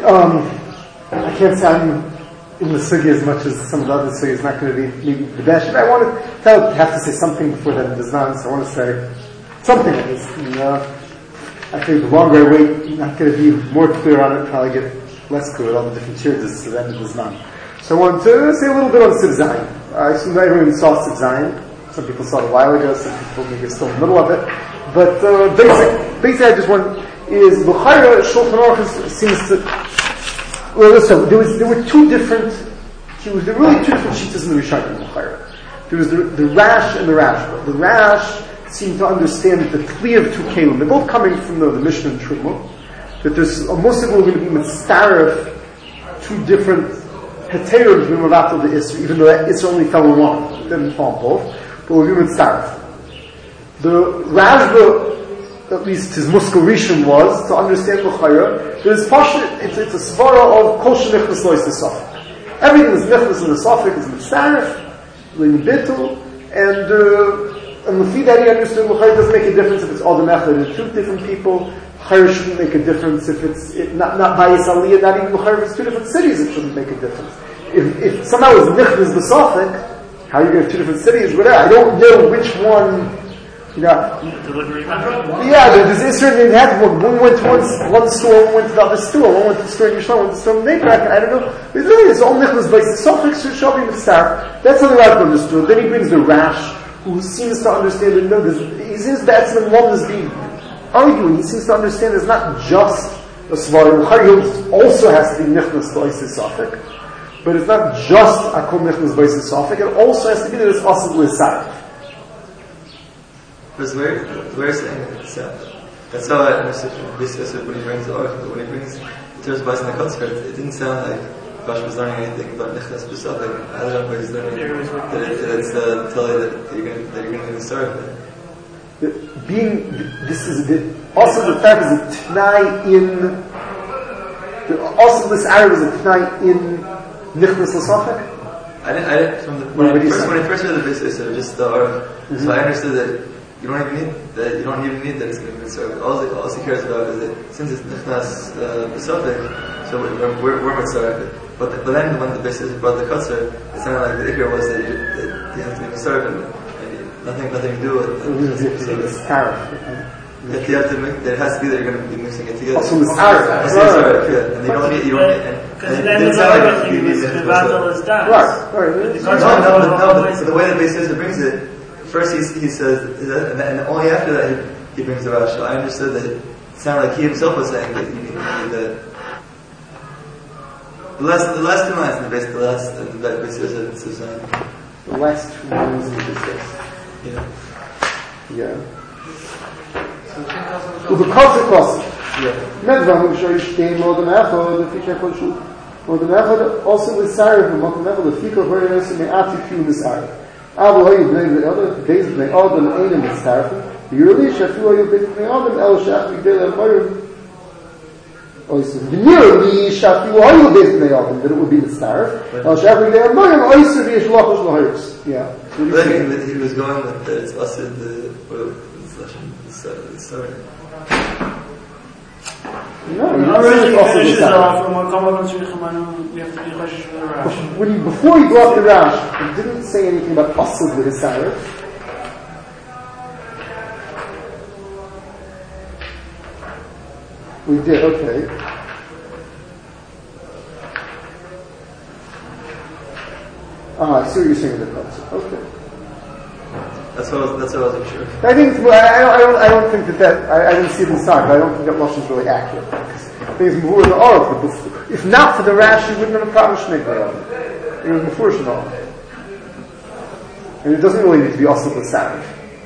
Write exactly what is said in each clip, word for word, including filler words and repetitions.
um, I can't say I'm in the sugi as much as some of the other sugi. It's not going to be maybe the best. I want to tell, have to say something before that it does not, so I want to say something at least. And, uh, I think the longer I wait, I'm not going to be more clear on it, probably get less clear with all the different cheers, so then it does not. So I want to say a little bit on Siv Zayin. I assume not everyone saw Siv Zayin. Some people saw it a while ago, some people maybe are still in the middle of it. But uh, basic, basically I just want, is L'chaira Shulchan Aruch seems to, well, so there was, there were two different, there were really two different sheets in the Rishonim in L'chaira. There was the, the Rash and the Rashba. The Rash seemed to understand that the Kli of two Kalim, they're both coming from the, the Mishnah and Truma, that there's a Muslim who are going to be mitzaref two different heterim from Mavatal the Isra, even though that Isra only fell in one, it didn't fall in both, but we'll be mitzaref. The Rashba, at least his Muskal Rishon was, to understand L'chaira, there's Pasha, it's, it's a svara of Kol Shenichnas Lo Yisei Safek. Everything is Nichnas in the Safek is mitzaref, L'in Bittul, and uh, and the fee that he understood L'chaira doesn't make a difference if it's all the method and two different people. L'chaira shouldn't make a difference if it's it, not not Bayis Aliyah, not even L'chaira if it's two different cities. It shouldn't make a difference. If if somehow it's Nichnas the Safek, how you get two different cities? Whatever. I don't know which one. You know, yeah, there's Israel didn't have one. One went to one, one store, one went to the other store, one went to the store in Yerushalayim, one went to the store in Neibrak. I don't know. It's really, it's all Nicholas by the Sophic shall be Mitzar. That's something I've understood. Then he brings the Rash, who seems to understand that no, he seems that's the one that's being arguing. He seems to understand it's not just a Svarim. L'chaira also has to be Nicholas by the Sophic, but it's not just Akol Nicholas by the Sophic. It also has to be that it's also L'Sarif. Because we're, we're saying it's, uh, that's how I understood this when he brings the Aruch, but when he brings the terms by the Kotzker, it, it didn't sound like Bash was learning anything about Nichnas B'Safek. I don't know if he's learning that, it, that it's uh, tell you that you're going that you're going to be sorry for it. Being, this is a bit, also the fact is a T'nai in, the, also this Arab is a T'nai in Nichnas B'Safek? I didn't, I didn't, from the, when, I first, when I first heard the business, it was just the Aruch, mm-hmm. So I understood that you don't even need that. You don't even need that it's going to be mitzvah. All, all he cares about is that since it's nichnas b'safek, so we're we're, we're mitzvah. But the, but then when the basis brought the kotzer, it sounded like the ikar was that you, that you have to be mitzvah and, and nothing nothing to do with it. So it's tariff. That you have to make, that it has to be that you're going to be mixing it together. Also, it's tariff. Yeah, and you don't need you don't need. Because then the other thing is the battle is done. Right, right. No, no, no. But the way the basis brings it. First he, he says, and, and only after that he, he brings the Rash. I understood that it sounded like he himself was saying that you need, you need the, the last the last two lines in the base, the last the base is it's saying the last two lines in the base. Yeah. Yeah. So the consequence. Yeah. Medvan who show you stay more than Echad, the feature called Shul. More than Echad also with Sarah from Mokum Echad, the feature very nice in the attitude in the Sarah. Abu Hayyid Bnei Adam, Beis Bnei Adam, Einem Mitzarfim. Yearly, Shafu Hayyid Beis Bnei Adam, El Shach Migdel Al-Mayrim. Oyser. Yearly, Shafu Hayyid Beis Bnei Adam, that it would be Mitzarf. El Shach Migdel Al-Mayrim, Oyser V'yesh Lachos L'Hayros. Yeah. But he was going with the, it's us in the, what is the story? No, no, really finishes off and we'll come up and we have to be choshesh for the Rash. When he, before he brought the Rash, he didn't say anything about Asad with his Sarif. We did, okay. Ah, I see what you're saying in the concept. Okay. That's what I was, that's what I wasn't sure. I think it's, I, I don't I don't think that that I, I didn't see it inside, but I don't think that Lashon is really accurate. Because things before the Aruch, but before, if not for the Rash, you wouldn't have a problem with Shnei. It was before Shnei. And it doesn't really need to be also the Sarif.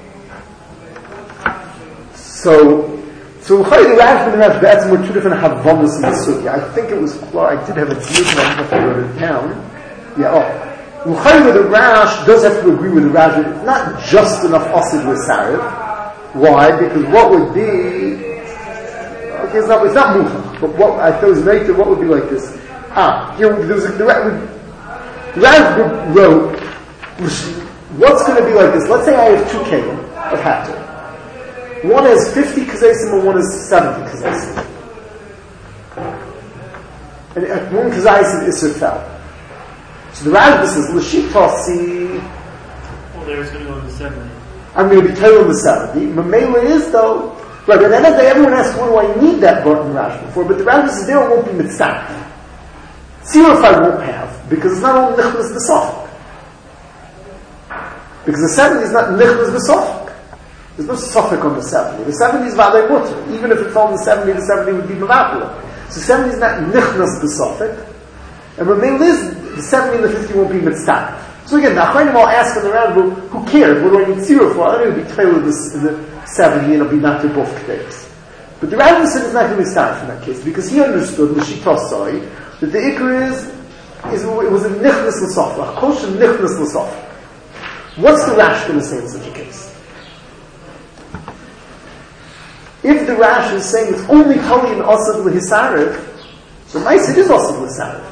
So, so the Rash and the Rash Be'etzim were two different Havanas in the Sugi. I think it was, well, I did have a deal, but I don't know if I wrote it down. Yeah, oh. L'chaira, the Rash does have to agree with the Rash. It's not just enough Asid with Sarif. Why? Because what would be, okay, it's not, it's not Muchach, but what, I thought it was later, what would be like this? Ah, here, there was a, the Rash wrote, what's going to be like this? Let's say I have two Kelim of Hatter. One has fifty Kazesim and one has seventy Kazesim. and one kazayis is Isser fell. So the Rashba says, L'shitasi. Well, there's going to go to the seventy. I'm going to be told the seventy. Mamela is though, right, but then everyone asks, what do I need that button Rashba for? But the Rashba says, there it won't be mitzvah. Tziruf I won't have, because it's not only nichnas b'sofik. Because the seventy is not nichnas b'sofik. There's no sofik on the seventy. The seventy is v'alei mutter. Even if it's on the seventy, the seventy would be mavapula. So seventy is not nichnas b'sofik. And Mamela is, the seventy and the fifty won't be mitzvah. So again, the Achronim all ask on the round, well, who cares? What do I need tziruf for? I don't need to be tailored this in the seventy and it'll be not to both days. But the Rambam said it's not going to be started in that case because he understood the Shitosai that the Iker is, is it was a nichnas l'sof, a kosher nichnas l'sof. What's the Rash going to say in such a case? If the Rash is saying it's only Kali and Osad l'hisarev, so Ma'is it is Osad l'hisarev.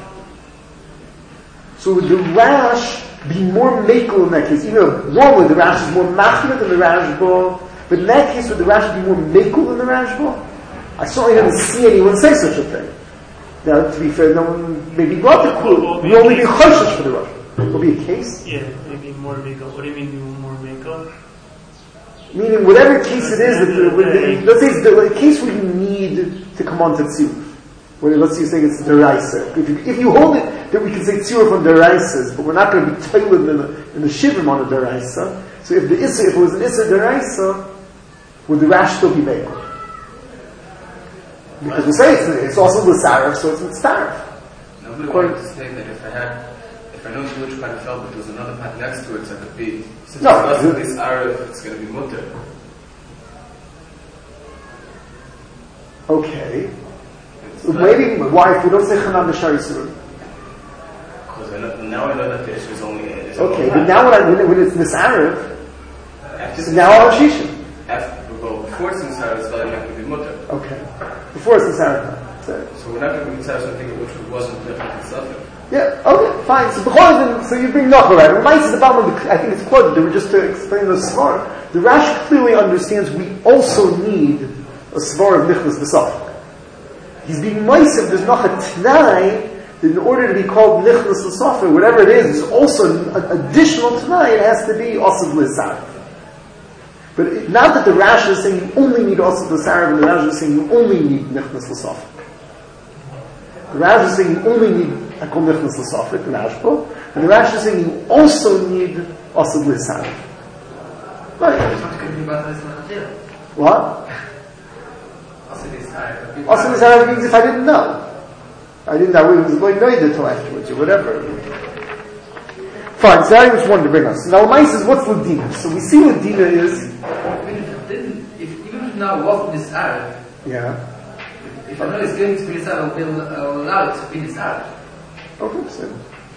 So would the Rash be more makel in that case? Even one way the Rash is more machmed than the Rashba, but in that case would the Rash be more makel than the Rashba? I certainly didn't see anyone say such a thing. Now, to be fair, no one maybe brought the cool. You only be choshesh for the Rash. Will be a case. Yeah, maybe more makel. What do you mean more makel? Meaning, whatever case it is, that the, the, let's say it's the, the case where you need to come on to tziruf. When let's say you're saying it's deraisa. If you, if you hold it that we can say tziruf on deraisas, but we're not going to be toilet in the in the shivrim on a deraisa. So if the issa, if it was an issa deraisa, would the rash still be made? Because we say it's, it's also l'sarif, so it's mitzarif. Nobody wanted to say that if I had, if I know which part fell, but there's another part next to it, so it could be. Since no, it's not this arif, it's going to be mutter. Okay. So maybe why if we don't say Chanam B'Shar Yisrael? Because now I know that the issue is only. Is okay, but now when, I, when, when it's this arif, so now I'll shisha. After, well, before it's Nisar, it's not going to be mutter. Okay. Before it's Nisar. So, so we're not going to be Nisar something which wasn't different and stuff. Yeah, okay, fine. So b'chol, so you bring Nochel, right? The Mice is about, I think it's quoted, they were just to explain the Svar. The Rash clearly understands we also need a Svar of Nichnas B'Saf. He's being Mice if there's not a T'nai, in order to be called Nichnas B'Saf, whatever it is, there's also an additional T'nai, it has to be Osad L'Sarif. But it, not that the Rash is saying you only need Osad L'Sarif, and the Rash is saying you only need Nichnas L'Saf. The Rash is saying you only need I call Nichnas L'Safik, the Rashba, and the Rash is saying you also need Osad L'Sarif. Right. What? Osad L'Sarif means if I didn't know. I didn't know, it was going to know you until afterwards, or whatever. Fine, so that was one to bring us. Now, Ma'is says, what's Ladina? So we see Ladina is. Even if it didn't, if, even if now wasn't this Arab, yeah. If I know it's going to be this Arab, I will allow it to be this Arab. Okay, so.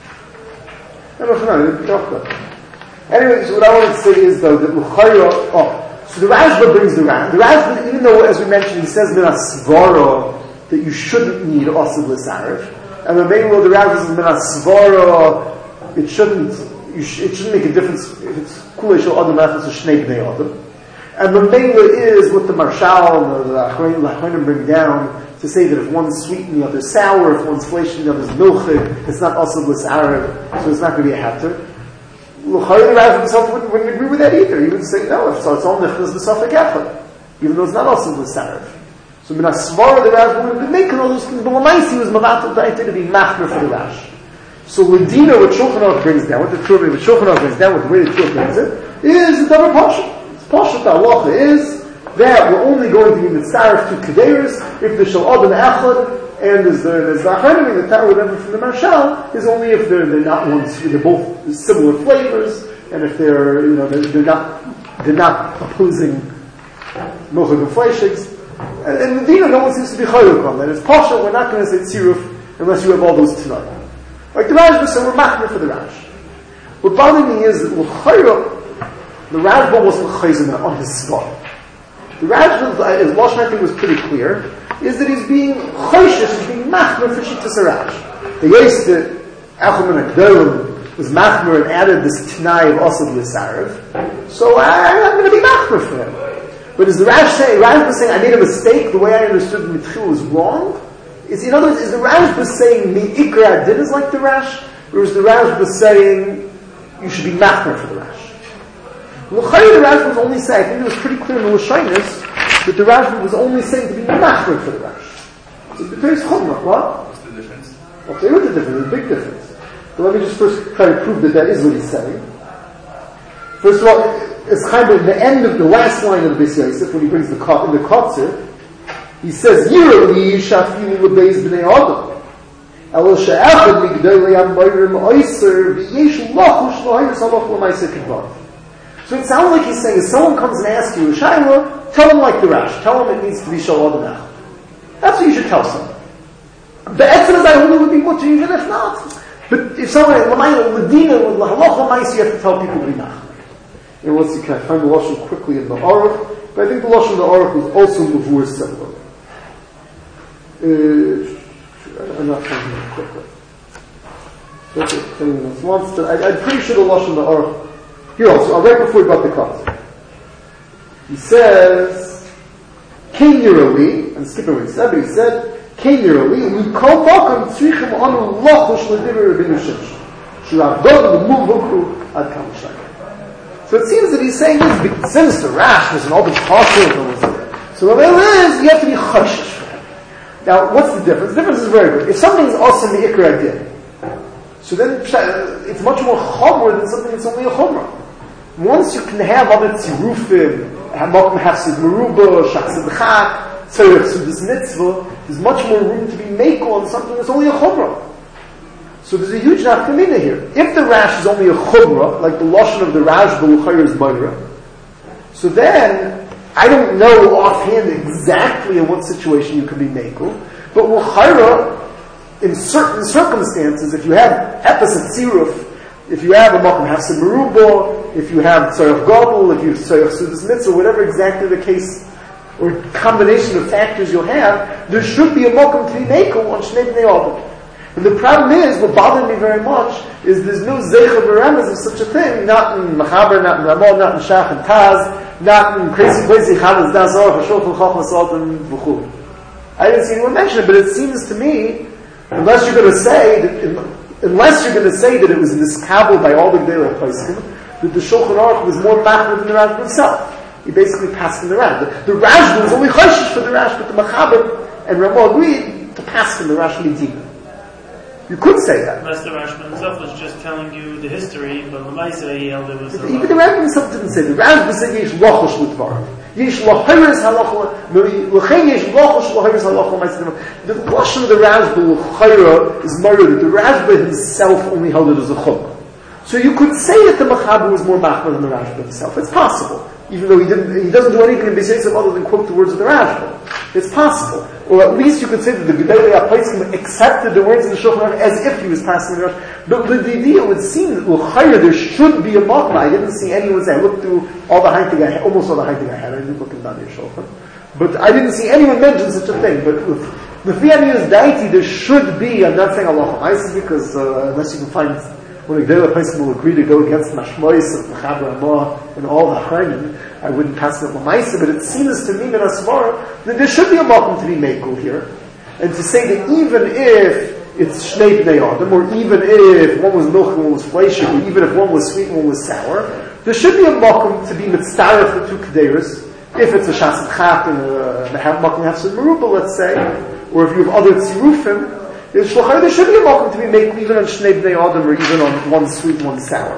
I don't know, I didn't talk about it. Anyway, so what I want to say is, though, that L'chayra, oh, so the Rashba brings the Rashba. The Rashba, even though, as we mentioned, he says, Minas Svara, that you shouldn't need Osad L'Sarif. And the main word, the Rashba says, Minas Svara, it shouldn't, you sh- it shouldn't make a difference if it's Kulei Shel Adam Achas or Shnei Bnei Adam. And the Mela is what the Marshal and the Achronim bring down to say that if one's sweet and the other's sour, if one's flesh and the other's milchig, it's not also L'Sarif, so it's not going to be a hatter. L'chayr the Rav himself wouldn't, wouldn't agree with that either. He would say, no, so it's all Nichnas B'Safek Echad, even though it's not also L'Sarif. So Minas Svara the Rav would have been making all those things, but L'maisi was Mavatal Daita to be Machmer for the Rash. So Ladina, what Shulchan Aruch brings down, what the Truvah, what Shulchan Aruch brings down, what the way the Truvah brings it, is the double Pasha. It's Pasha the halacha is that we're only going to be mitzaref to Kedeiros if the Shal Adam Echad, and there's the, there's the Achronim, the Torah, whatever from the Marshal, is only if they're, they're not ones, they're both similar flavors, and if they're, you know, they're, they're not, they're not opposing Mochad and Fleishigs. And, and Ladina, no one seems to be Chayuk on that. It's Pasha, we're not going to say Tziruf unless you have all those tonight. Like the Rashba said, we're machmir for the Rash. What bothers me is that the Rashba wasn't chayzim on his spot. The Rashba, his Lashon I think was pretty clear, is that he's being chayshish, he's being machmir for Shittas HaRash. The Yos that Achim and Akdolim was machmir and added this T'nai of Osad L'Sarif, so I, I'm going to be machmir for him. But as the Rash say, Rashba saying, I made a mistake, the way I understood the Mitchil is wrong, Is, in other words, is the Rashba saying the Ikra Din is like the Rash, or is the Rashba saying you should be machmer for the Rash? L'chayr, the Rashba was only saying, I think it was pretty clear in the Lashinus, that the Rashba was only saying to be machmer for the Rash. So the Torah is chumrah. What? What's the difference? Well, there is a difference, there's a big difference. But let me just first try to prove that that is what he's saying. First of all, it's kind of the end of the last line of the Beis Yosef, when he brings the in the Kotzer, he says, Yirali shafilu lebeis b'nei Adam. Elo she'echad migdolei amorim oiser v'yesh lachush l'hayr salach l'maiseh k'dvar. So it sounds like he's saying, if someone comes and asks you a shayla, tell him like the Rash. Tell him it needs to be shal adam echad. That's what you should tell someone. The essence of that would be mutter even if not. But if someone, l'dina, l'halach l'maiseh, you have to tell people to be nachman. And let's see, can I find the Lashon quickly in the Aruch? But I think the Lashon of the Aruch was also Mavur similar. Uh, I'm not finding it quickly. Okay, if anyone else wants to, I, I'm pretty sure the Lashon of the Aruch. Here also, right before we got the cut. He says, King Yerali, I'm skipping what he said, but he said, King Yerali, we call Bakam Tzrichim Anu Lachush L'Diver Rabbeinu Shimshon. Shirav Dod L'Muv Hukru Ad Kam Shayim. So it seems that he's saying this, since the Rash was an open possible, so the way it is, you have to be choshesh for him. Now, what's the difference? The difference is very good. If something's also the Ikra Din, so then it's much more chomer than something that's only a chomer. Once you can have other tzirufim, Makom Hafsid Meruba, Shachsid Chak, Tzorech Sudas Mitzvah, there's much more room to be makel on something that's only a chomer. So there's a huge nafkamina here. If the Rash is only a chumrah, like the lashon of the Rashba l'chayr is mayra, so then I don't know offhand exactly in what situation you could be makel, but l'chayra, in certain circumstances, if you have epis and tziruf, if you have a makom hafsid meruba, if you have tzarech gadol, if you have tzarech sudas mitzvah, whatever exactly the case or combination of factors you'll have, there should be a makom to be makel on shnei bnei adam. And the problem is, what bothered me very much, is there's no zeicha b'remes of such a thing, not in Machaber, not in Ramah, not in Shach and Taz, not in crazy places, Chavaz, Das Orach, Hashulchan, Chachmas, Salt, and V'chul. I didn't see anyone mention it, but it seems to me, unless you're going to say, that, unless you're going to say that it was miskabel by all the Gdei Poskim, that the Shulchan Aruch was more machmir than the Rashba himself. He basically passed in the Rashba. The, the Rashba was only choshesh for the Rashba, but the Machaber and Ramah agreed to pass in the Rashba Medina. You could say that. Unless the Rashba himself was just telling you the history, but Lamaisa he held it was. Even the Rashba himself didn't say. The Rashba said yesh lachosh l'dvar. Yesh lachiris halacha. L'chein yesh lachosh lachiris halacha. The lashon of the Rashba l'chayra is murdered. The Rashba himself only held it as a chum. So you could say that the Machaber was more machmir than the Rashba himself. It's possible, even though he didn't. He doesn't do anything in Beis Yosef other than quote the words of the Rashba. It's possible. Or at least you could say that the Gedolei HaPoskim accepted the words of the Shulchan Aruch as if he was passing the Rashba. But the idea would seem that l'chayr there should be a makna. I didn't see anyone say. I looked through all the heighting I had, almost all the heighting I had. I didn't look in down your Shulchan, but I didn't see anyone mention such a thing. But with the Fiyaniyus Daiti, there should be. I'm not saying Allah Chamaisi because uh, unless you can find when the Gedolei HaPoskim will agree to go against Mashmois and Machaber Amah and all the Chayim, I wouldn't pass it on Lamaisa, but it seems to me in Asmara that there should be a makom to be makel here, and to say that even if it's shnei bnei adam, or even if one was milk and one was flesh, or even if one was sweet and one was sour, there should be a makom to be mitzdaref for two kederis. If it's a shasat chak and a makom hafsid meruba, let's say, or if you have other tzirufim, there should be a makom to be makel even on shnei bnei adam, or even on one sweet and one sour.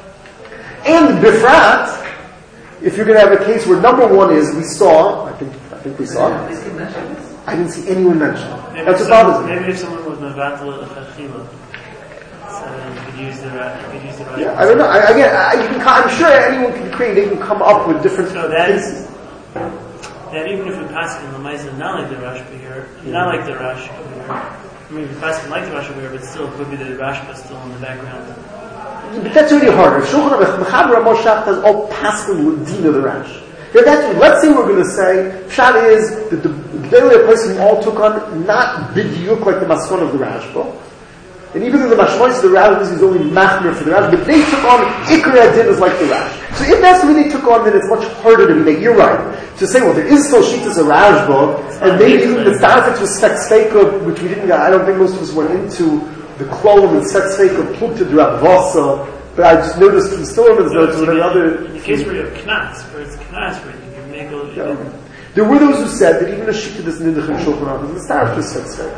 And bifrat, if you're going to have a case where number one is, we saw, I think, I think we saw, I didn't see anyone mention it. That's what bothers me. Maybe if someone was mevatel l'chachila, so you could use the right, you could use the right. Yeah, I don't know. I, again, I, you can, I'm sure anyone can create, they can come up with different so that cases. Is, that even if we pass it in the Maisa, not like the Rashba here, not like the Rashba here, I mean, we pass it like the Rashba here, but still it could be that the Rashba is still in the background. But that's really harder. If Shulchan Aruch, Mechaber Amah Shach has all paskin with Dina the Rash. Yeah, that's, let's say we're going to say, Pshat is that the Gedolei HaPoskim all took on not bidiyuk like the Maskon of the Rashba. And even though the Mashmois of the Rashba is only machmir for the Rash, but they took on Ikra Din as like the Rash. So if that's the way they took on, then it's much harder to make. You're right. To say, well, there is still Shitas of Rajba, and maybe even the Starfix was Sfeika, which we didn't, I don't think most of us went into the Klolim and Sfeika Plukta Drabvasa, but I just noticed from Stillerman's notes and other. In the case where you have Knas, where it's Knas, where you can make a. Yeah. There were those who said that even a Shita that's Nidach and Shulchan Aruch, the Starfix was Sfeika.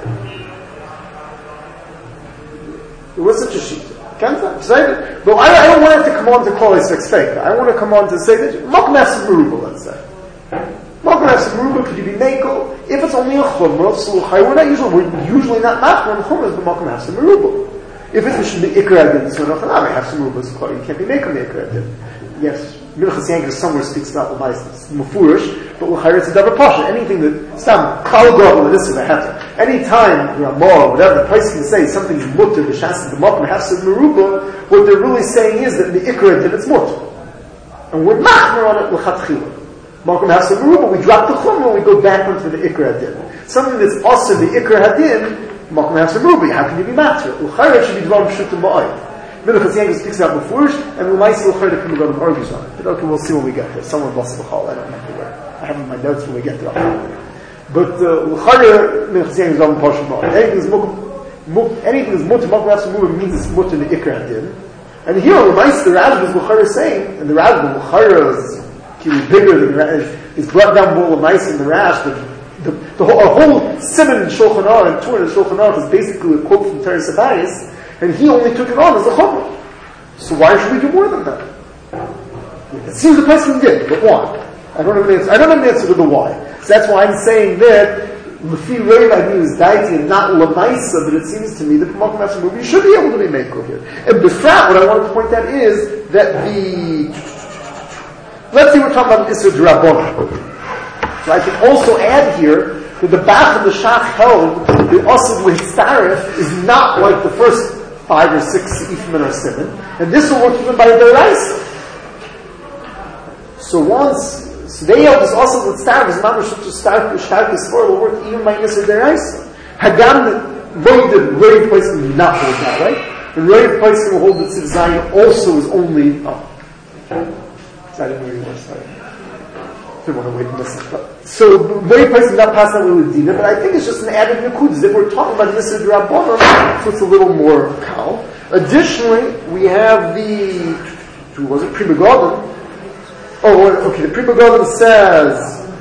There was such a Shita. Can't say that. But I, I don't want it to come on to call it Sfeika. I want to come on to say that Maknas Meruba, let's say. Maknas Meruba, could you be Mekel? If it's only a Chumrah, so we're not usually, we're usually not Machmer on Chumrahs, but Maknas Meruba. If it's the Ikra Adin, so no, I have some Merubas, you can't be Mekel the Ikra Adin. Yes, Minchas Yankers somewhere speaks about Lamais, it's Mufurish, but L'chayr it's a double Pasha. Anything that, Stam, Kal Gobel, this is a Heter. Any time, Ramah, whatever the price can say, something's Mutter, the Shas, the Makna, Hafsid Meruba, what they're really saying is that the Ikra Adin, it's Mutter. And we're Machmer on it, L'chatchila. Malcolm Hafsid Meruba, we drop the Chumrah, we go back onto the Ikra Adin. Something that's also the Ikra Hadin, Malcolm Hafsid Meruba, how can you be Matra? L'chayr should be Dvarim Shutim Ba'ay. Minchas Yankers speaks about before, and L'maisi L'chayr the Kumagadim argues on it. But okay, we'll see when we get there. Someone lost the Chal, I don't know where. I have in my notes when we get there. But L'chayr, Minchas Yankers Dvarim Pashim Ba'ay. Anything is Mutter, anything is Mutter, Malcolm Hafsid Meruba means it's Mutter in the Ikra Hadin. And here, L'maisi, the Rajab is L'chayr saying, and the Rajab, L'chayr is bigger than the Rash, is brought down more L'maisi in the Rash, but the, the whole, a whole simon in Shulchan Aruch and Torah in Shulchan Aruch is basically a quote from Teres Abayis, and he only took it on as a chumrah. So why should we do more than that? It seems the person did, but why? I don't have an answer. I don't have an answer to the why. So that's why I'm saying that Lefi Reiv I mean is Daiti and not Lamaisa, but it seems to me that Malcolm Hafsid Meruba should be able to be Mekel here. And befrat, what I wanted to point out is that the let's say we're talking about Isser D'Rabbanan. So I can also add here that the Bach and the Shach held that Asad L'Hitzaref is not like the first five or six Seifim or seven, and this will work even by the Raisa. So once, so they held this Asad L'Hitzaref is not to start the Shtarkis for will work even by Isser D'Raisa. Hagam, Roy the Roy place will not hold that, right? And Roy place will hold that Tziv Zayin also is only, oh. I didn't know you were sorry. Didn't want to wait and listen. So, very person not passing out with Dina, but I think it's just an added Nakudas. If we're talking about Nisr D'Rabbanan, so it's a little more cow. Additionally, we have the, who was it, Pri Megadim. Oh, okay, the Pri Megadim says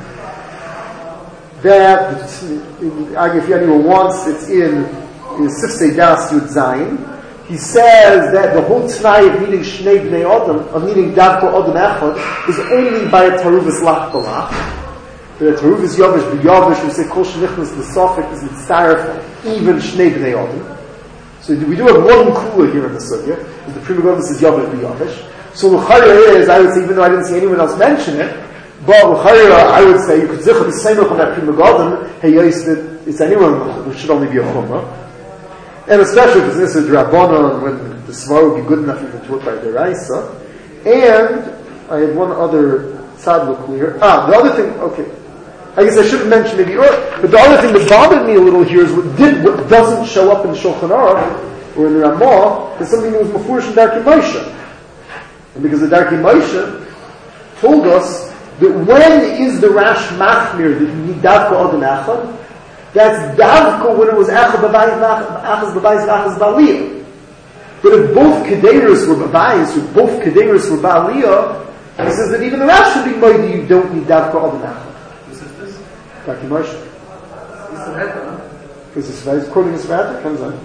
that, if anyone wants, it's in, in Sifsei Das Yud Zayin. He says that the whole t'nai of needing Shnei Bnei Adam, of needing Davko Adam Echad, is only by a Taruvas Lach Balach. The Taruvas Yavish B'Yavish, we say Kol Shenichnas L'Sofik is Mitzaref, even Shnei Bnei Adam. So we do have one kula here in the Sugya, the Pri Megadim says Yavish B'Yavish. So L'chayra is, I would say, even though I didn't see anyone else mention it, but L'chayra, I would say, you could zicha b'seimach on that Pri Megadim, hey, yes, that it's anyone, it should only be a Chumrah. And especially if it's Nisr D'Rabbanan, when the Svar would be good enough even to work by the Raisa. And I had one other tzadluk here. Ah, the other thing, okay. I guess I should have mentioned maybe earlier, but the other thing that bothered me a little here is what did, what doesn't show up in Shulchan Aruch, or in the Ramah, is something that was Mefurish in Darkei Moshe. And because the Darkei Moshe told us that when is the Rash Machmir that you need Davko Adam Echad, that's Davko when it was Echad B'bayis Achaz B'bayis Achaz B'aliyah. But if both Kedeiros were B'bayis, if both Kedeiros were B'aliyah, he says that even the Rash should be Moidi, you don't need Davko Adam Echad. This is this? Darkei Moshe. This is Rebbe, Because it's Svayis, quoting the Svayis, comes on.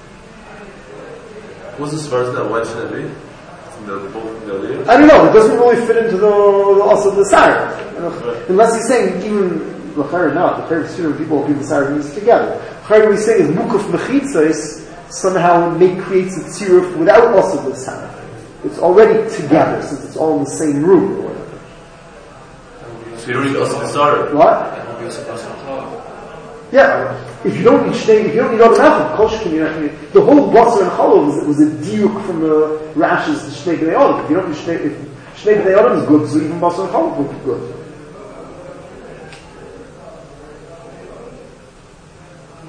What's the Svayis that went to Nabi? The, the both the Aliyah? I don't know, it doesn't really fit into the, the also the Sire. You know, right. Unless he's saying, even, L'chayr now, the third student people will be the Sire means together. L'chayr, what he's saying is, Mukuf Mechitzos somehow make, creates a tziruf without also the Sire. It's already together, since it's all in the same room or whatever. So you don't need also the Sire? What? Yeah, if you don't need Shnei, if you don't need Adam Echad, Kolshkin, you don't need, the whole Basar and Cholov was, was a diuk from the Rashes to Shnei B'nei Adam. If you don't need Shnei, if Shnei B'nei Adam is good, so even Basar and Cholov would be good.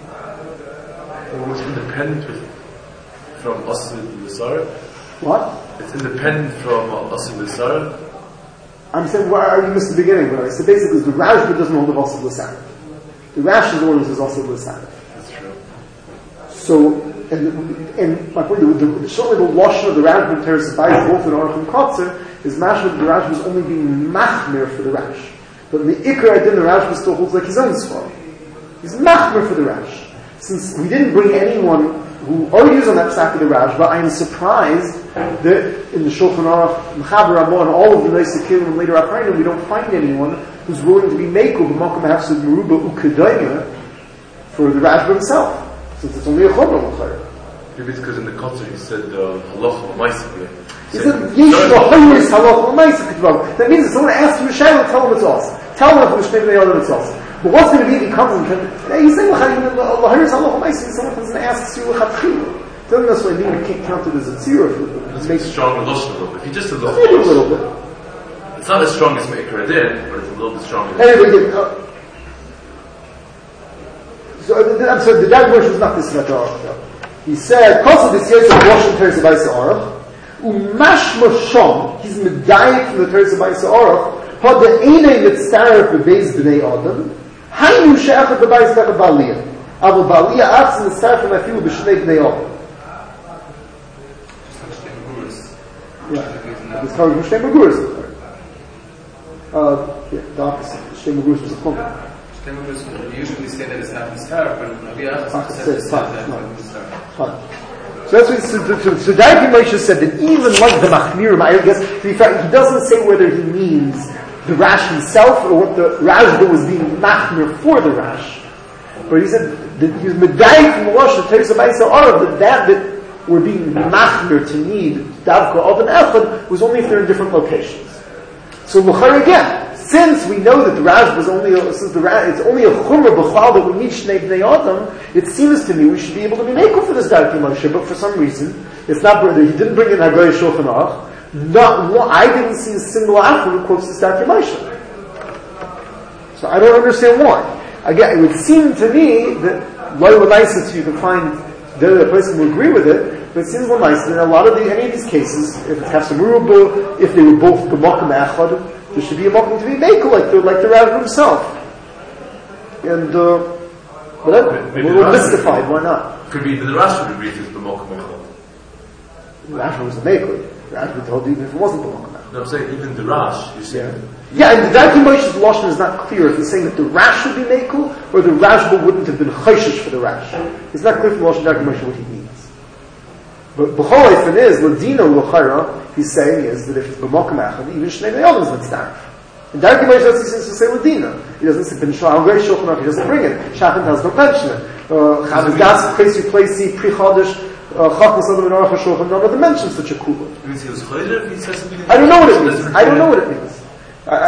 It was independent with, from us to the Sire? What? It's independent from Asr L'Sar? I'm saying, why you missed the beginning, but I said basically the Rashba doesn't hold of Asr L'Sar. The Rash's orders is Asr L'Sar. That's true. So, and, and my point, the, the, certainly the Lashon of the Rashba and Teres Abayis, both in Aruch and Kotzer, is mashma that the Rashba is only being machmer for the Rash. But in the Ikar Adin, the Rashba still holds like his own svar. He's machmer for the Rash. Since we didn't bring anyone who argues on that side of the Rashba, I am surprised that in the Shulchan Aruch, Mechaber Ramah, and all of the Neisei Kelim and later Achrayim, we don't find anyone who's willing to be Mekel, b'makom hafsud meruba ukadayna, for the Rashba himself. Since it's only a Chumrah l'chayr. Maybe it's because in the Kotzer he said uh, halacha l'maisa. He said, yesh v'hoyris halacha l'maisa ketvav. That means if someone asks you a shayla, tell him it's awesome. Tell him if it's Mishnei B'nei Adam it's awesome. But what's going to be if he comes and can, he's saying, l'hoyris halacha l'maisa, someone comes and asks you l'chatchila. Doesn't necessarily mean you can't count it as a tzira. It's makes strong relation a little bit. If you just a little maybe a little bit. It's not as strong as Me'ikar Adin, but it's a little bit stronger. Anyway, uh, so I'm sorry, the Dag version was not this at all. He said, "Kosa this year is Russian Teres Abayis Aruch, umashma shom, he's medayik from the Teres Abayis Aruch, had the einay mitzaref bebeis b'nei Adam, haynu she'achad bebayis b'echad ba'aliyah, avo ba'aliyah atzim mitzaref afilu b'shnei b'nei Adam." Yeah, it's called Mishnei Maguris. Uh, yeah, the opposite. Mishnei Maguris was a chumrah. We usually say that it's not Mitzvah, but Rabbi Achaz said it's not Mitzvah. So that's what, so, so, so Daiki Moshe said that even like the Machmirim, I guess, to be fair, he doesn't say whether he means the Rash himself or what the Rashba was being Machmir for the Rash. But he said that he was Medayik from the Rosh of Teres Abayis Aruch, that that that were being Machmir to need Davka Adam Echad was only if they're in different locations. So L'char again, since we know that the Raj was only a, since the Raj, it's only a chumrah b'chlal that we need Shnei B'nei Adam, it seems to me we should be able to be mekel for this Darkei Moshe, but for some reason, it's not brother. He didn't bring in Hagoy Shulchan Aruch. Not one, I didn't see a single author who quotes this Darkei Moshe. So I don't understand why. Again, it would seem to me that lo l'maisa to you to find the other person who agree with it, but it seems l'maisa that in a lot of the, any of these cases, if it's Hafsamurubu, if they were both b'makom echad, there should be a makom to be makel like the like the Rav himself, and uh, whatever. Maybe we're mystified. Why not? Could be the Rash would agree if it's b'makom echad. The Rav was a makel. The Rav would told you if it wasn't b'makom echad. No, I'm saying even the Rash. You see. Yeah. Yeah, and the Darkei Moshe's lashon is not clear if he's saying that the Rash should be makel or the Rashba wouldn't have been chayshish for the Rash. It's not clear from the lashon of Darkei Moshe what he means. But b'chol eifin is l'dino l'chayra. He's saying is that if it's b'makom echad, even Shnei B'nei Adam is mitzdaref. And Darkei Moshe doesn't seem to say l'dino. He doesn't say ben shal gay shulchan aruch. He doesn't bring it. Shachan does not mention it. Chavis das place replacey pre chodesh chachmas adam and aruch shulchan. None of them mention such a kula. It means he was chayder. He says something. I don't know what it means. I don't know what it means. I, I,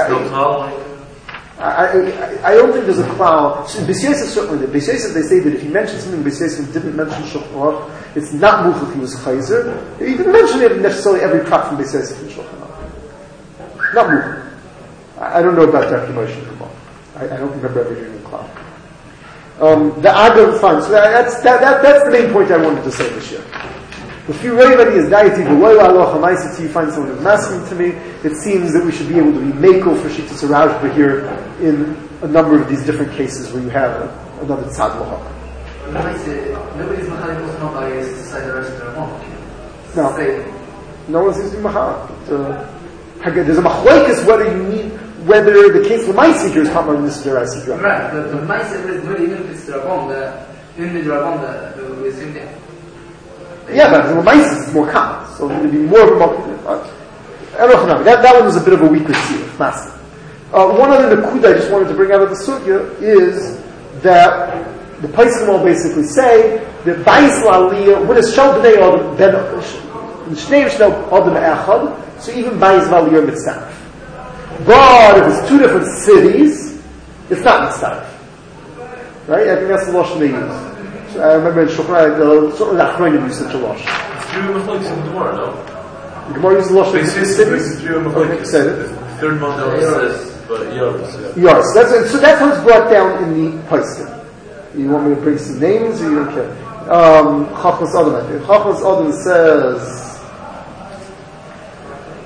I, I, I don't think there's a cloud. Beis Yosef certainly did. Beis Yosef, they say that if he mentioned something, Beis Yosef didn't mention Shulchan Aruch, it's not muchach he was chayzer. He didn't mention it necessarily every prat from Beis Yosef in Shulchan Aruch. Not muchach. I, I don't know about Darkei Moshe Kabbalah. I, I don't remember ever hearing a cloud. Um, the Agam, fine. So that, that's that, that, that's the main point I wanted to say this year. If you really is daiti v'loy aloch ha'maisa, you find someone who's masking to me, it seems that we should be able to be mekel for Shittas Rashba here in a number of these different cases where you have a, another tzad l'hach. Nobody's machalik was not by his side of the rest of the No. No one seems to be machalik. There's a machlokes whether you need, whether the case l'maisa here is talking about this deraisa drabon. Right, but the maisa is good even if it's drabon, the, in the drabon, the, the same thing. Yeah, but the Lemais is more common, so it would be more of a uh, I don't know. That, that one was a bit of a weaker seal, master. Uh, one other nakuda I just wanted to bring out of the sugya is that the Paiskim all basically say that Bais La'aliyah, when it's Shal B'nei Adam, Ben Shnei Shal Adam Echad, so even Bais La'aliyah mitzaref. But if it's two different cities, it's not mitzaref. Right? I think that's the lashon they use. I remember in Shulchan, uh, certainly the Achrayim use such a losh. It's three machlokes in the Gemara, no? The Gemara uses the losh of the cities. cities. Three machlokes. Said it. The third model says, but Yaros. Yaros. That's it. So that's how it's brought down in the Paiskim. You want me to bring some names, or you don't care? Um, Chachmas Adam, I think. Chachmas Adam says,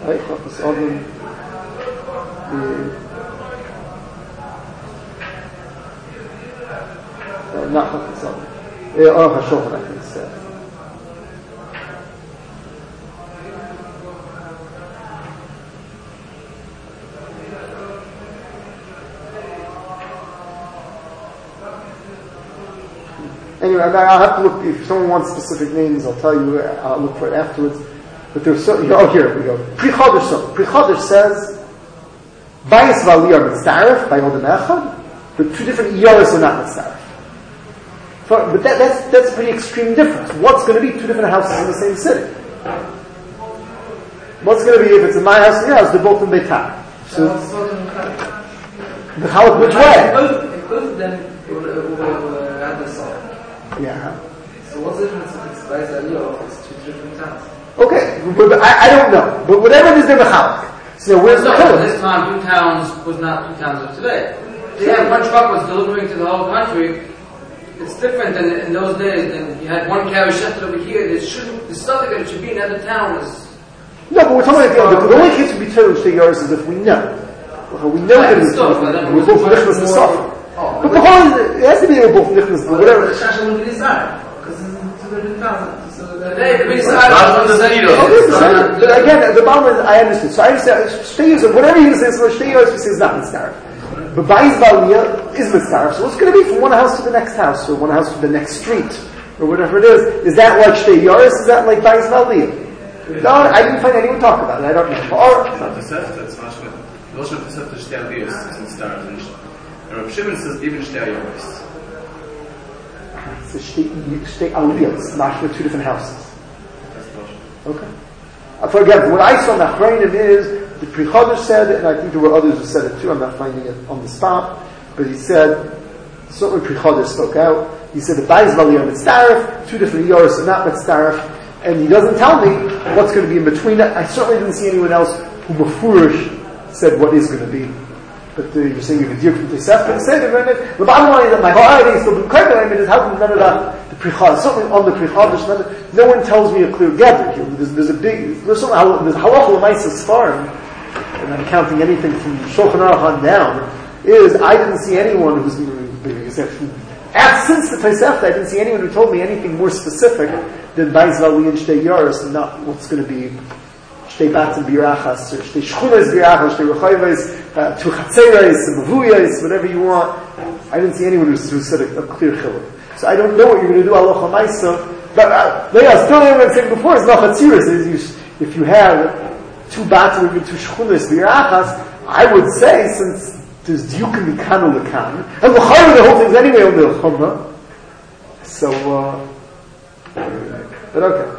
Right? Chafetz Adam. Uh, not Chafetz Adam. Uh, or HaShulchan, I think it's said. Anyway, I'll have to look, if someone wants specific names, I'll tell you, I'll look for it afterwards. But there's so, oh, here we go. Pri Chodesh, so, Pri Chodesh says, Bayis v'ali are mitzaref, by Odem Echad, but two different Iyaris are not mitzaref. But that, that's, that's a pretty extreme difference. What's going to be two different houses in the same city? What's going to be, if it's in my house and your house, they're both in Beitar. So, the Chalak, which way? Both of them will have the song. Yeah. So what's the difference if it's Bayis v'ali or if it's two different towns? Okay, but, but I, I don't know. But whatever it is, they're Mechalak. So where's the no, Chiluk? This time, two towns was not two towns of today. Yeah, one truck was delivering to the whole country. It's different than in those days. Than you had one carriage shifted over here. There shouldn't. There's something that it should be in another town. Is no, but we're talking about the, the only case would be Torah Shtei Yaris is if we know. Well, we know that it's still, we're but both nichnas to suffer. But the whole it has to be we're both nichnas, but whatever. The Shasha will be decided because it's two different towns. Today, the Again, the bottom is, I understand. So I understand, Shtei Yaris, whatever you say, so Shtei Yaris we say is not mitzaref. But Bayis v'aliyah is mitzaref. So it's going to be from one house to the next house, or one house to the next street, or whatever it is. Is that like Shtei Yaris? Is that like Bayis v'aliyah? No, I didn't find anyone talk about it. I don't know. Or, Those are the Shtei Yaris in stars. And Rav Shimon says even Shtei Yaris. It's a Shtei Aliyah. It's not for two different houses. Okay. Uh, for again, what I saw in the Achrayim is the Pri Chodesh said, and I think there were others who said it too. I'm not finding it on the spot, but he said certainly Pri Chodesh spoke out. He said the Bayis v'ali are mitzaref, two different Yaris are not mitzaref, and he doesn't tell me what's going to be in between that. I certainly didn't see anyone else who mafurish said what is going to be. But uh, you're saying you can deal with the Sefton said it. The bottom line is that my whole idea is to be clear. I mean, is how to remember that the Pri Chodesh, something on the Pri Chodesh. No one tells me a clear gather here. There's, there's a big, there's some, there's halacha l'maisa sfarim, and I'm counting anything from Shulchan Aruch on down. Is I didn't see anyone who's maybe exception. Since the Tosefta, I didn't see anyone who told me anything more specific than Bayis v'ali and Shtei Yaris, and not what's going to be Shtei Batim Birachas, or Shtei Shchunas Birachas, Shtei Rechayves, Two Chatzeres, Mavuyas, whatever you want. I didn't see anyone who, who said a, a clear chiluk. So I don't know what you're going to do halacha l'maisa. But Leah, still I was saying before, it's not Chatzeres. If you have two Batim or two Shchunas Birachas, I would say since there's Diukim Mikan U'Lekan, and L'chayim the whole thing's anyway on the Chumrah. So, uh, but okay.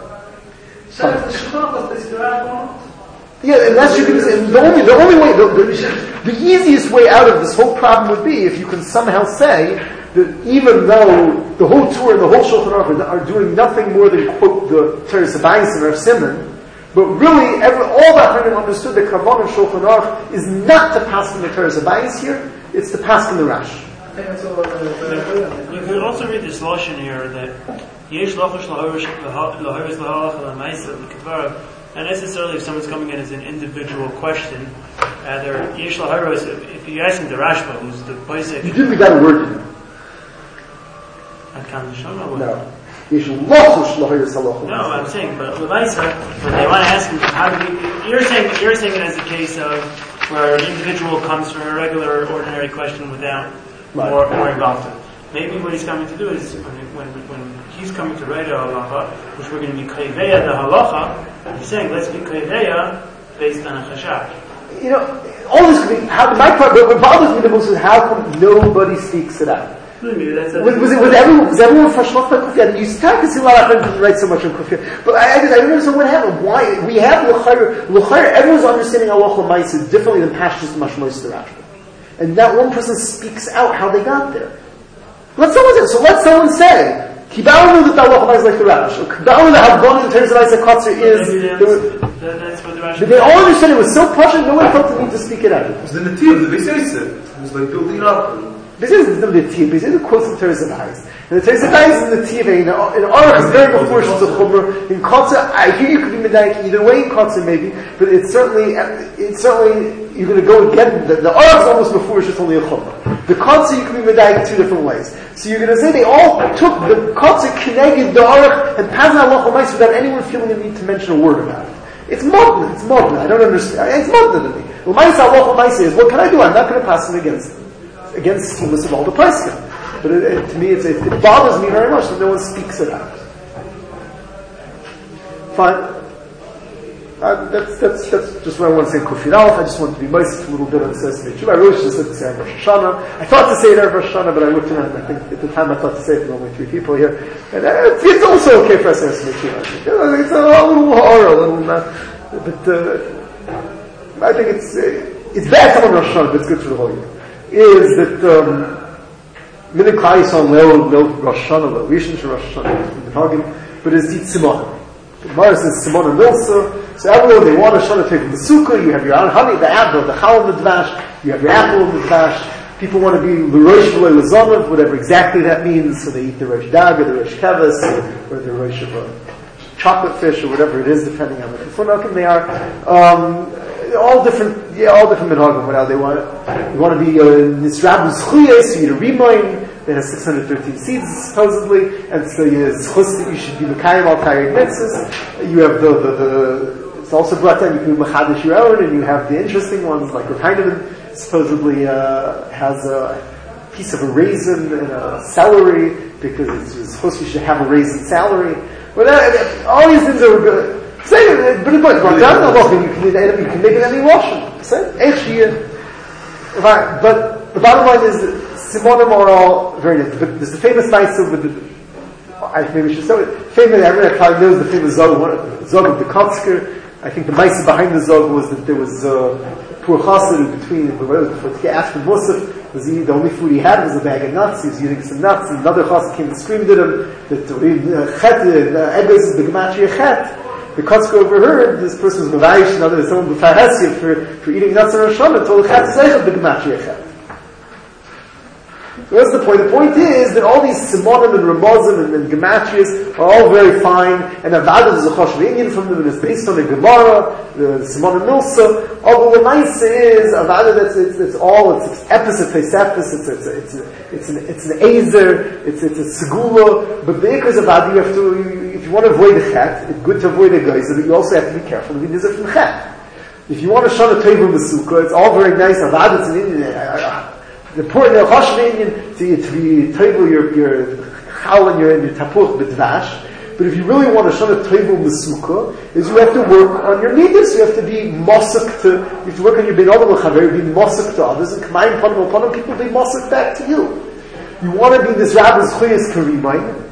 Yeah, unless you can say, the only, the only way, the, the, the easiest way out of this whole problem would be if you can somehow say that even though the whole tour and the whole Shulchan Aruch are, are doing nothing more than quote the Teres Abayis and Rav Simon, but really every, all that Chachamim understood that Kavan and Shulchan Aruch is not to pass in the Teres Abayis here, it's to pass in the Rash. You could also read this lashon here that Yesh Lachash Lahorish Lahorish Lahalach Lamaisa L'Ketvar. Not necessarily if someone's coming in as an individual question. Rather, Yesh Lahorish. If you're asking the Rashba, who's the Paisek. You didn't read that word in I can't show no. No. Yesh Lachash Lahorish Lahalach. No, I'm saying, but Lamaisa, when they want to ask him, how do you? You're saying you're saying it as a case of where an individual comes for a regular, ordinary question without. Right. More, more involved in. Maybe what he's coming to do is when when, when he's coming to write a halacha, which we're going to be kaiveya the halacha, he's saying let's be kaiveya based on a chashak. You know, all this could be. How, my part, but what bothers me the most is how come nobody speaks it out. Maybe that's a, was, was it was everyone was everyone frustrated by Kufiyah? You start to see a lot of friends write so much on Kufiyah, but I, I just I don't understand what happened. Why we have l'chayr l'chayr? Everyone's understanding halacha ma'aser differently than Pashtus Mashmos the Rashba. And not one person speaks out how they got there. Let someone say, so let someone say, Kibalu knew that the halacha is like the Rash, or Kibalu the Havgon in terms of Isa Kotzer is, that's what the Rash. They all understand it was so posh, no one felt the need to speak it out. It was the native, the Beisayse. It was like building up. This is the Tiv, this is the quotes of Teres Adais. And the Teres Adais in the Tiv, in Aruch is very before Shul Chumra. In Kotzer, I hear you could be Medaik either way in Kotzer maybe, but it's certainly, it's certainly, you're going to go again, the, the Aruch is almost before it's only a Chumra. The Kotzer you can be Medaik two different ways. So you're going to say they all took the Kotzer connected the Aruch and passed Allah Chumais without anyone feeling the need to mention a word about it. It's modern, it's modern, I don't understand. It's modern to me. Well, my Allah Chumais is, what can I do? I'm not going to pass it against against schemas of all the Paiskim. But it, it, to me, it's, it, it bothers me very much that no one speaks it out. Fine. Uh, that's, that's, that's just what I want to say in Kufir Aleph. I just want to be nice a little bit on Sesame Tshuva. I really should have said to say Rosh Hashanah. I thought to say it at Rosh Hashanah, but I looked around and I think at the time I thought to say it to only three people here. And uh, it's, it's also okay for Sesame Tshuva. You know, it's a, a little horror, a little not. But uh, I think it's uh, it's bad to have Rosh Hashanah, but it's good for the whole year. Is that Minik Klal Yisrael Leo Leo Rosh Hashanah Leo Rishon Shel Rosh Hashanah, but it's the Tzimon. The Gemara says Tzimon and Milsa. So everyone they want a Shana take from the Sukkah. You have your honey, the apple, the Chal, the Dvash. You have your apple and the Dvash. People want to be L'Rosh V'Lo L'Zonav, whatever exactly that means. So they eat the Rosh Dag or the Rosh Keves or, or the Rosh of chocolate fish or whatever it is, depending on what Funakim they are. Um, all different, yeah, all different minhagim. What they want, you want to be nisrabus chuyas, you eat a rimoin that has six hundred thirteen seeds supposedly, and so you zchus that you should be mekayim al tayig mitzvahs. You have the, the the it's also brought down you can be mechadish your own, and you have the interesting ones like Rav Heinemann supposedly uh, has a piece of a raisin and a celery because it's zchus you should have a raisin salary. But uh, all these things are good. Say, but it's like, you can, you can make it any washing. Say, but the bottom line is that Simonim are all very different. There's the famous Maisa with the, I maybe should say it, famous, everyone probably knows the famous Zog, Zog of the Kotsker. I think the Maisa behind the Zog was that there was uh, poor chassid between, before to get asked for Musaf, was he, the only food he had was a bag of nuts, he was eating some nuts, and another chassid came and screamed at him, that Chet, Egbez is the Gematria Chet. The Kotzker overheard this person was Mavayish, another someone B'Farhesia for, for eating nuts on Rosh Hashanah, told the Chet Zeichel the Gematria Chet. So what's the point? The point is that all these Simonim and Ramazim and, and Gematrias are all very fine, and Avada is a Choshev Indian from them, and it's based on the Gemara, the Simonim Milsa. Although the nice is, Avada, that's, it's, it's all, it's, it's Epis, it's Epis, it's, it's, it's, it's an, it's an Ezer, it's, it's a Segula, but the Ikaz Avada, you have to, you, if you want to avoid the Chet, it's good to avoid the Geyser, but you also have to be careful to be Nizar from Chet. If you want to shun a Tevah Mesukah, it's all very nice, Avada, it's an Indian, the important the Choshev Indian to, to be Tevah your, your Chal and your, your Tapuch B'Dvash. But if you really want to shun a Tevah Mesukah, is you have to work on your midas. You have to be Mosuk to, you have to work on your Ben Adam L'Chaver, be Mosuk to others, and K'mayim Panim Panim, people be Mosuk back to you. You want to be this Rabbi's Chuyas Karimayim.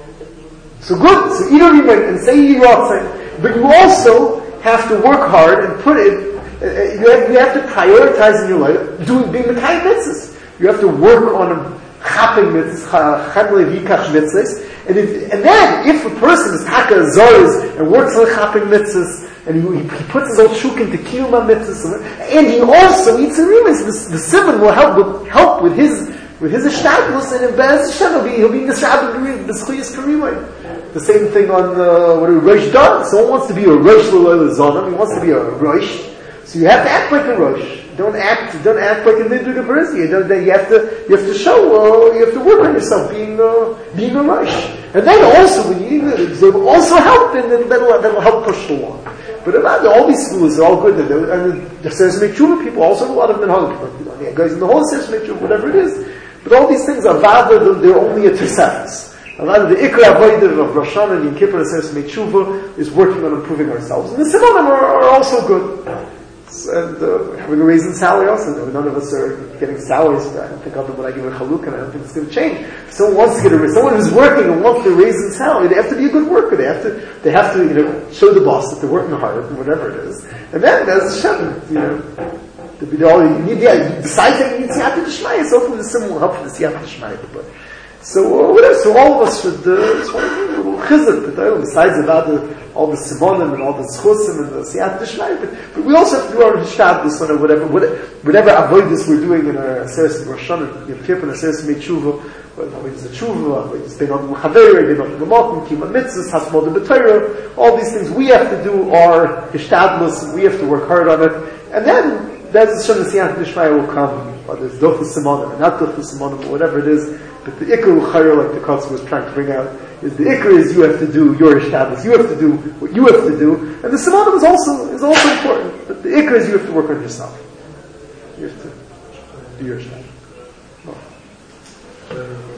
So good, so eat a Rimayim and say Yiratzai. But you also have to work hard and put it, uh, you, have, you have to prioritize in your life doing being Mekayim Mitzvahs. You have to work on chapping mitzvahs, chemle vikach mitzvahs, and if, and then if a person is taka zores and works on chapping mitzvahs, and he, he puts his old shuk into kiyuma mitzvahs, and he also eats a rimas, the, the simon will help with, help with his with his ishtadlus, and in Be'ez Hashem he'll be he'll be nisrab the schuyas karimay. The same thing on uh, what a rosh does. Someone wants to be a rosh l'loy l'zonam. He wants to be a rosh, so you have to act like a rosh. Don't act. Don't act like a nidra geberzia. You, you have to. You have to show. Uh, you have to work on yourself, being uh, being a rush. And then also, when you eat it, they will also help, and then that'll, that'll help push the along. But about all these schools are all good. And the Sesame Tshuva people also have a lot of minhag people. The guys in the whole Sesame Tshuva, whatever it is. But all these things are vada. They're only a tesefes. Rather, the ikra avodah of Rosh Hashanah and Yom Kippur and Sesame Tshuva is working on improving ourselves. And the Simonim are, are also good. And uh, having a raisin salary also. None of us are getting salaries. I don't think other than when I give a chaluk, and I don't think it's going to change. If someone wants to get a someone who's working and wants to raise in salary, they have to be a good worker. They have to they have to you know show the boss that they're working hard and whatever it is. And then there's a shepherd, you know. The all you need, yeah, you decide that you need siyata d'shmaya. So hopefully the sim will help for the siyata d'shmaya. But So, uh, whatever, so all of us should, uh, chizuk, but besides about the, all the simonim and all the schusim and the siyat d'shmai, but, but we also have to do our hishtadlus on whatever, whatever, whatever avoidus we're doing in our Aseres Rosh Hashanah, Yom Kippur, and Aseres Meitshuva, avoidus the tshuva, avoidus bein on the muchaveirei, bein on the mokim, kima mitzvahs, hasmod b'torah, all these things we have to do our hishtadlus, and we have to work hard on it, and then, that's the siyat d'shmai will come, whether it's dochus simonim or not dochus simonim, or whatever it is. But the ikar uchayr, like the Kotz was trying to bring out, is the ikar is you have to do your hishtadlus, you have to do what you have to do, and the simonim is also is also important. But the ikar is you have to work on yourself. You have to do your hishtadlus. No.